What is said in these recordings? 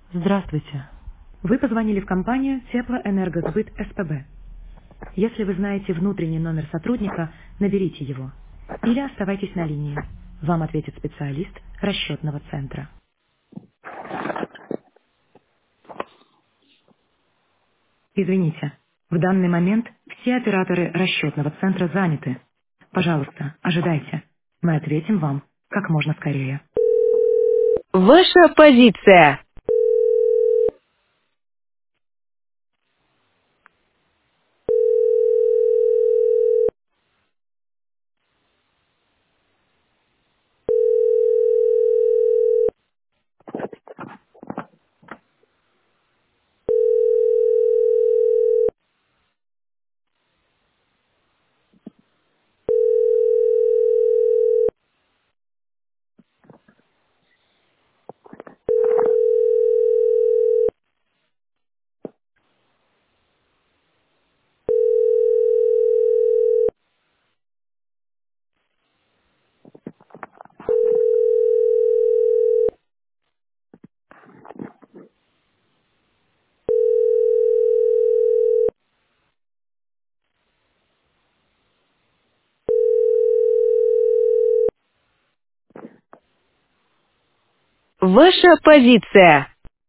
Здравствуйте. Вы позвонили в компанию Теплоэнергосбыт СПБ. Если вы знаете внутренний номер сотрудника, наберите его. Или оставайтесь на линии. Вам ответит специалист расчетного центра. Извините, в данный момент все операторы расчетного центра заняты. Пожалуйста, ожидайте. Мы ответим вам как можно скорее. Ваша позиция. Ваша позиция.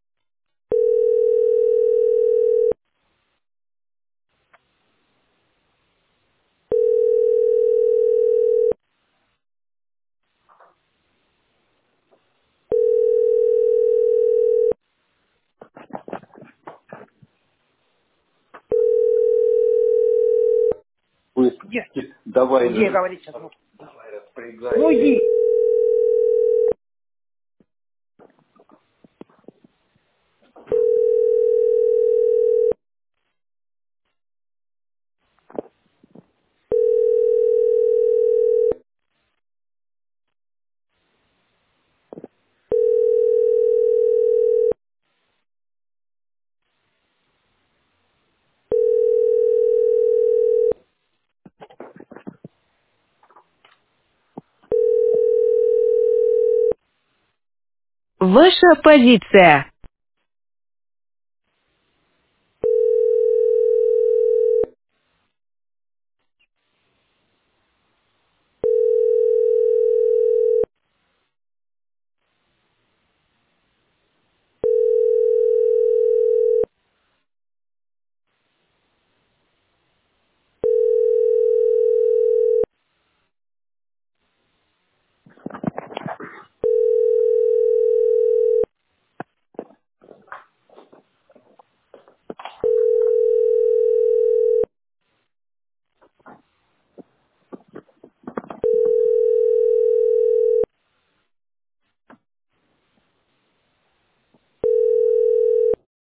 Где? Давай, Где говорить сейчас? давай Ну распоряжайся. иди. Ваша позиция.